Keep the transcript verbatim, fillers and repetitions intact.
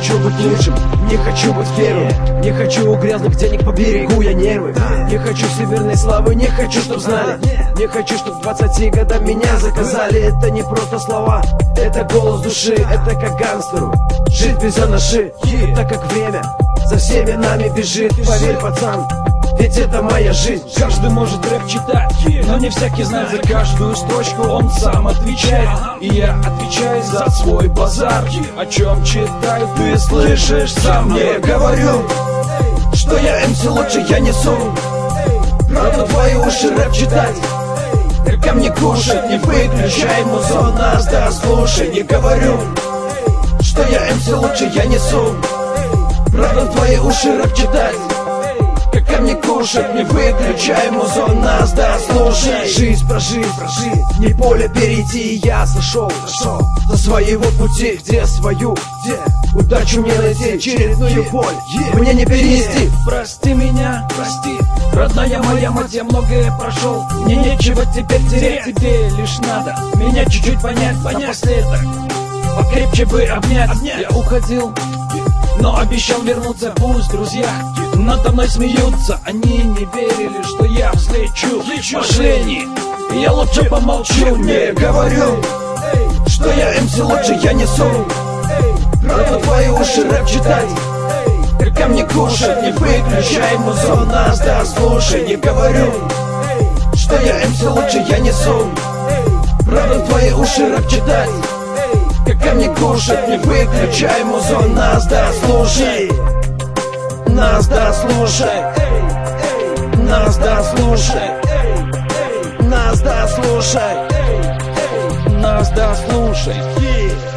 хочу быть лучшим, не хочу быть первым. Не хочу грязных денег по берегу, я нервы. Не хочу всемирной славы, не хочу, чтоб знали. Не хочу, чтоб двадцати годам меня заказали. Это не просто слова, это голос души. Это как гангстеру жить без анаши. Так как время за всеми нами бежит. Поверь, пацан, ведь это моя жизнь. Каждый может рэп читать, но не всякий знает. За каждую строчку он сам отвечает. И я отвечаю за свой базар. О чем читаю, ты слышишь сам. Не говорю, что я эм си лучше, я несу правда твои уши рэп читать. Ко мне кушать, не выключай музон, нас да слушай. Не говорю, что я эм си лучше, я несу правда твои уши рэп читать. Как ко мне кушать, не выключай музон, нас да слушай. Жизнь прожить, прожить, не поле перейти. Я сошел, сошел со своего пути. Где свою, где удачу мне найти. Очередную боль мне не перенести. Прости меня, прости, родная моя мать, я многое прошел. Мне нечего теперь терять, тебе лишь надо меня чуть-чуть понять, напоследок покрепче бы обнять. Я уходил, но обещал вернуться. Пусть друзья надо мной смеются, они не верили, что я взлечу. Пошли, я лучше помолчу. Не говорю, что я эм си лучше, я несу правда твои уши рэп читать. Ко мне кушать, не выключай музон, нас да слушай. Не говорю, что я эм си лучше, я несу правда твои уши рэп читать. Ко мне кушать, не выключай музон, нас да слушай. Нас да слушай, нас да слушай, нас да слушай, нас да слушай.